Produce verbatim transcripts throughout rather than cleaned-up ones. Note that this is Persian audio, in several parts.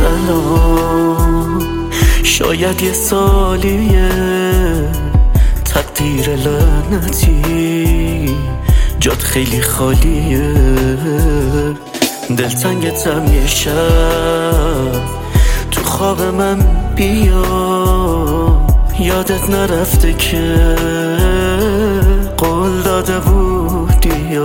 الان شاید یه سالیه تقدیر لعنتی جات خیلی خالیه. دلتنگتم یه شب تو خواب من بیا، یادت نرفته که قول داده بودی.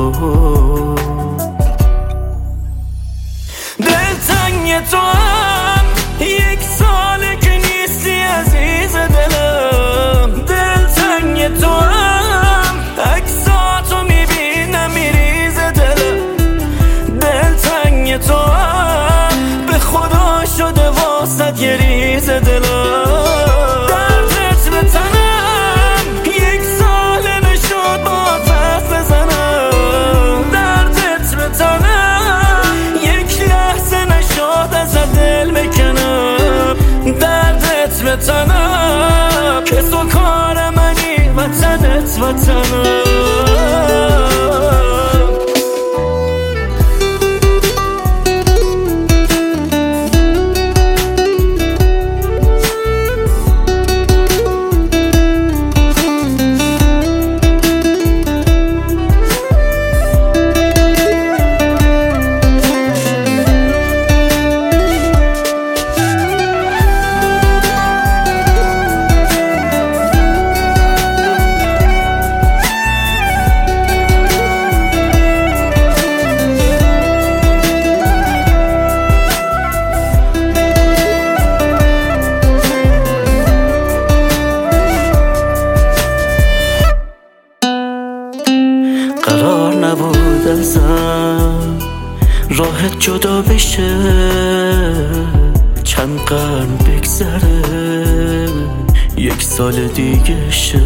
دلتنگ تو هم یک ساله که نیستی عزیز دلم. دلتنگ تو هم عکساتو میبینم میریز دلم. دلتنگ تو هم به خدا شده واسد یه ریز دلم. دردت به تنم یک ساله نشد با تف بزنم. دردت به تنم یک لحظه نشد از دل بکنم. دردت به تنم که تو کار منی وطنت وطنم. قرار نبود ازم راحت جدا بشه، چند قرن بگذره یک سال دیگه شه.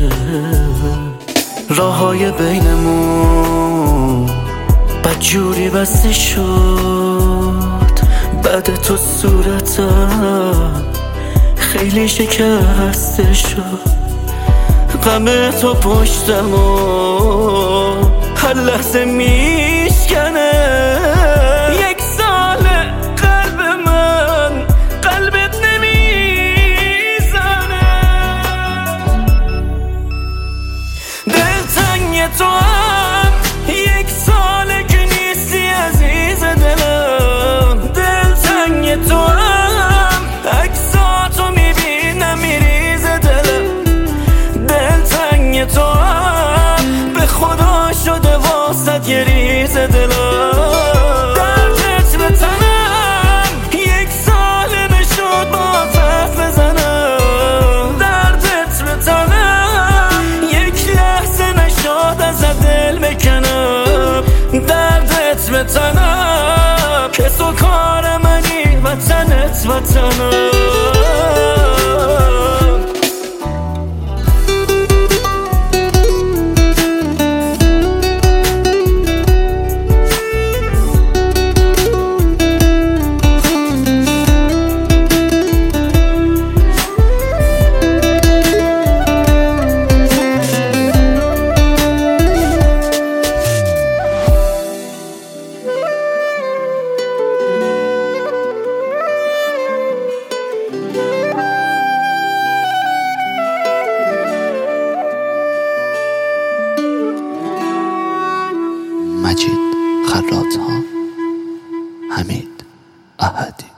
راههای بینمون بدجوری بسته شد، بعد تو صورتم خیلی شکسته شد. غم تو پشتم و هر لحظه میشکنه. یک سال قلب من قلبت نمیزنه. دلتنگ تو هم یک ساله که نیستی عزیز دلم. دلتنگ تو هم عکساتو میبینم میریز دلم. دلتنگ تو هم به خدا شده واسد یه ریز دلم. دردت به تنم یک ساله نشد با تف بزنم. دردت به تنم یک لحظه نشد از دل بکنم. دردت به تنم که تو کار منی وطنت وطنم. مجید خراط‌ها، حمید احدی.